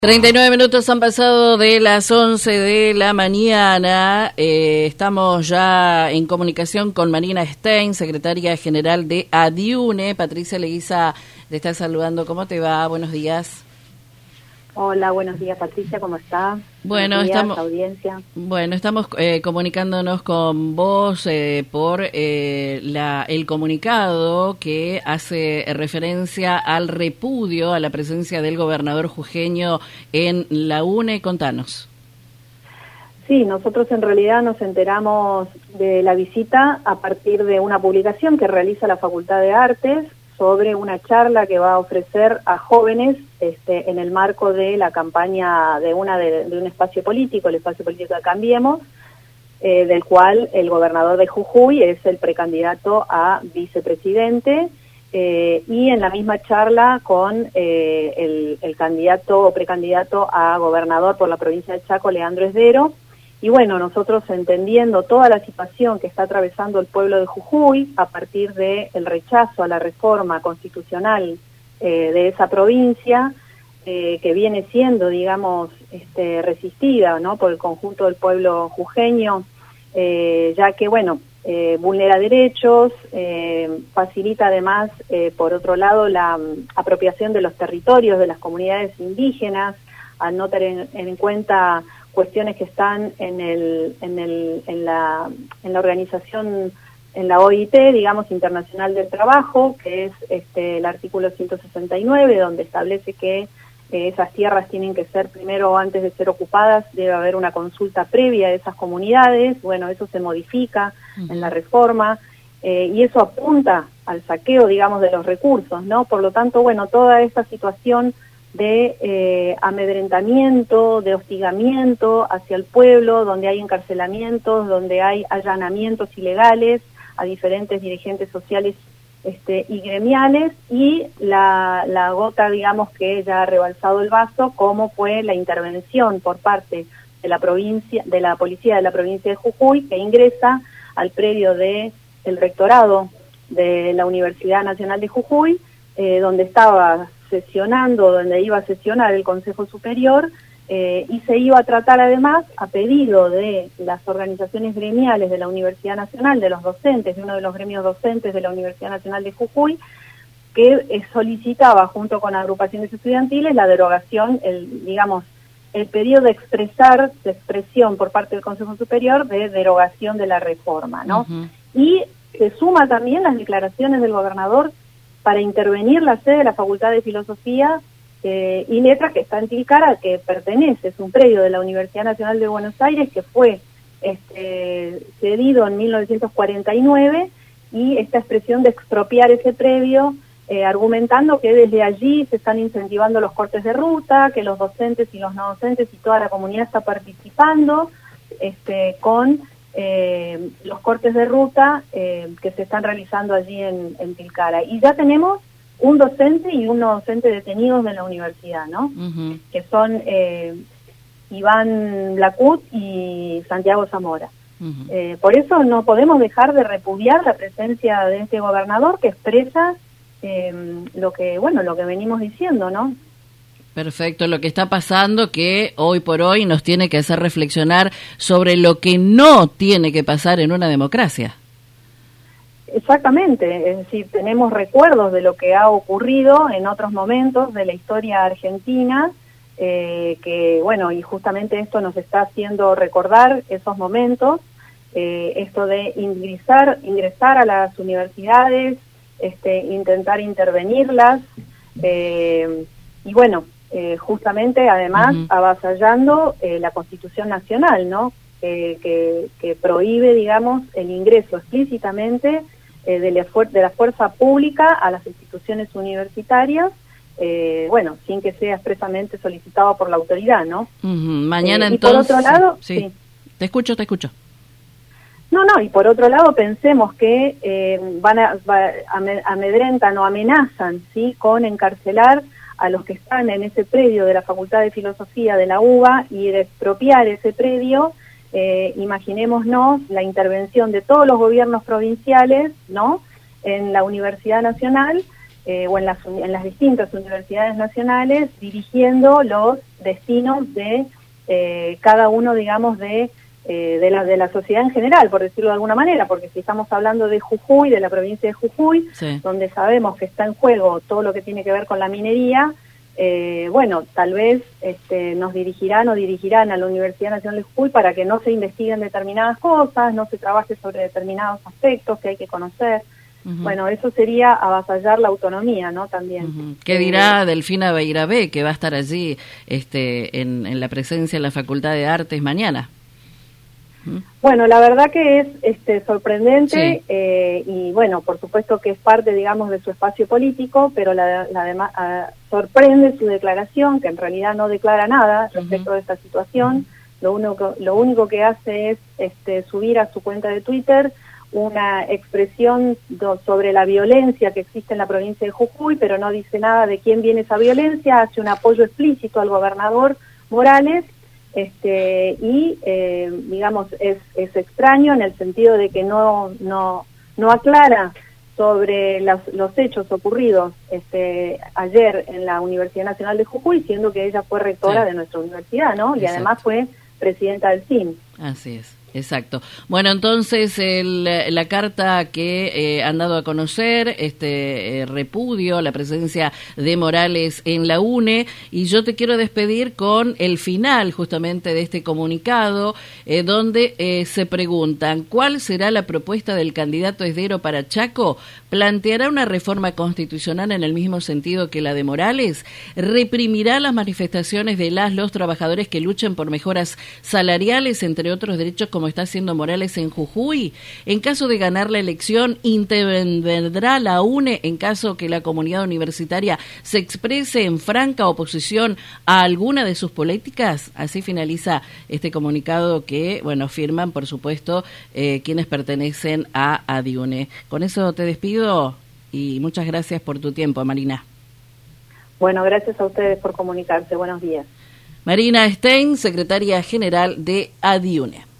39 minutos han pasado de las 11 de la mañana. Estamos ya en comunicación con Marina Stein, secretaria general de ADIUNE. Patricia Leguiza te está saludando. ¿Cómo te va? Buenos días. Hola, buenos días, Patricia, ¿cómo está? Bueno, buenos días, estamos audiencia. Bueno, estamos comunicándonos con vos por el comunicado que hace referencia al repudio a la presencia del gobernador jujeño en la UNE. Contanos. Sí, nosotros en realidad nos enteramos de la visita a partir de una publicación que realiza la Facultad de Artes sobre una charla que va a ofrecer a jóvenes en el marco de la campaña de un espacio político, el espacio político de Cambiemos, del cual el gobernador de Jujuy es el precandidato a vicepresidente, y en la misma charla con el candidato o precandidato a gobernador por la provincia de Chaco, Leandro Esdero. Y bueno, nosotros entendiendo toda la situación que está atravesando el pueblo de Jujuy a partir del rechazo a la reforma constitucional de esa provincia, que viene siendo, digamos, resistida, ¿no?, por el conjunto del pueblo jujeño, ya que, bueno, vulnera derechos, facilita además, por otro lado, la apropiación de los territorios de las comunidades indígenas, al no tener en cuenta cuestiones que están en la organización, en la OIT, digamos, Internacional del Trabajo, que es el artículo 169, donde establece que esas tierras tienen que ser, primero, antes de ser ocupadas, debe haber una consulta previa de esas comunidades. Bueno, eso se modifica en la reforma, y eso apunta al saqueo, digamos, de los recursos, ¿no? Por lo tanto, bueno, toda esta situación de amedrentamiento, de hostigamiento hacia el pueblo, donde hay encarcelamientos, donde hay allanamientos ilegales a diferentes dirigentes sociales y gremiales, y la gota, digamos, que ya ha rebalsado el vaso, como fue la intervención por parte de la provincia, de la policía de la provincia de Jujuy, que ingresa al predio del rectorado de la Universidad Nacional de Jujuy, donde estaba sesionando, donde iba a sesionar el Consejo Superior, y se iba a tratar además, a pedido de las organizaciones gremiales de la Universidad Nacional, de los docentes, de uno de los gremios docentes de la Universidad Nacional de Jujuy, que solicitaba junto con agrupaciones estudiantiles la derogación, el pedido de expresión por parte del Consejo Superior de derogación de la reforma, ¿no? Uh-huh. Y se suma también las declaraciones del gobernador para intervenir la sede de la Facultad de Filosofía y Letras, que está en Tilcara, que pertenece, es un predio de la Universidad Nacional de Buenos Aires, que fue cedido en 1949, y esta expresión de expropiar ese predio, argumentando que desde allí se están incentivando los cortes de ruta, que los docentes y los no docentes y toda la comunidad está participando con los cortes de ruta que se están realizando allí en Tilcara. Y ya tenemos un docente y un no docente detenidos de la universidad, ¿no? Uh-huh. Que son Iván Blacut y Santiago Zamora. Uh-huh. Por eso no podemos dejar de repudiar la presencia de este gobernador, que expresa lo que venimos diciendo, ¿no? Perfecto, lo que está pasando, que hoy por hoy nos tiene que hacer reflexionar sobre lo que no tiene que pasar en una democracia. Exactamente, es decir, tenemos recuerdos de lo que ha ocurrido en otros momentos de la historia argentina, que bueno, y justamente esto nos está haciendo recordar esos momentos, esto de ingresar a las universidades, intentar intervenirlas, y bueno, justamente además uh-huh. avasallando la Constitución Nacional, ¿no? Que prohíbe, digamos, el ingreso explícitamente de la fuerza pública a las instituciones universitarias, sin que sea expresamente solicitado por la autoridad, ¿no? Uh-huh. Mañana y entonces... por otro lado... Sí. Te escucho. No, y por otro lado pensemos que amedrentan o amenazan, ¿sí?, con encarcelar a los que están en ese predio de la Facultad de Filosofía de la UBA, y de expropiar ese predio. Imaginémonos la intervención de todos los gobiernos provinciales, ¿no?, en la Universidad Nacional, o en las distintas universidades nacionales, dirigiendo los destinos de cada uno, digamos, de la sociedad en general, por decirlo de alguna manera, porque si estamos hablando de Jujuy, de la provincia de Jujuy, sí, donde sabemos que está en juego todo lo que tiene que ver con la minería, bueno, tal vez nos dirigirán a la Universidad Nacional de Jujuy para que no se investiguen determinadas cosas, no se trabaje sobre determinados aspectos que hay que conocer. Bueno, eso sería avasallar la autonomía, ¿no? También. ¿Qué dirá Delfina Beirabé, que va a estar allí en la presencia de la Facultad de Artes mañana? Bueno, la verdad que es sorprendente, sí, y bueno, por supuesto que es parte, digamos, de su espacio político, pero sorprende su declaración, que en realidad no declara nada respecto de esta situación. Lo único que hace es subir a su cuenta de Twitter una expresión sobre la violencia que existe en la provincia de Jujuy, pero no dice nada de quién viene esa violencia, hace un apoyo explícito al gobernador Morales, y digamos es extraño en el sentido de que no aclara sobre los hechos ocurridos ayer en la Universidad Nacional de Jujuy, siendo que ella fue rectora, sí, de nuestra universidad, ¿no? Y además fue presidenta del CIN. Así es. Exacto. Bueno, entonces la carta que han dado a conocer, repudio a la presencia de Morales en la UNE, y yo te quiero despedir con el final justamente de este comunicado, donde se preguntan: ¿cuál será la propuesta del candidato Esdero para Chaco? ¿Planteará una reforma constitucional en el mismo sentido que la de Morales? ¿Reprimirá las manifestaciones de los trabajadores que luchen por mejoras salariales, entre otros derechos, como está haciendo Morales en Jujuy? En caso de ganar la elección, ¿intervendrá la UNE en caso que la comunidad universitaria se exprese en franca oposición a alguna de sus políticas? Así finaliza este comunicado que, bueno, firman, por supuesto, quienes pertenecen a ADIUNE. Con eso te despido y muchas gracias por tu tiempo, Marina. Bueno, gracias a ustedes por comunicarse. Buenos días. Marina Stein, secretaria general de ADIUNE.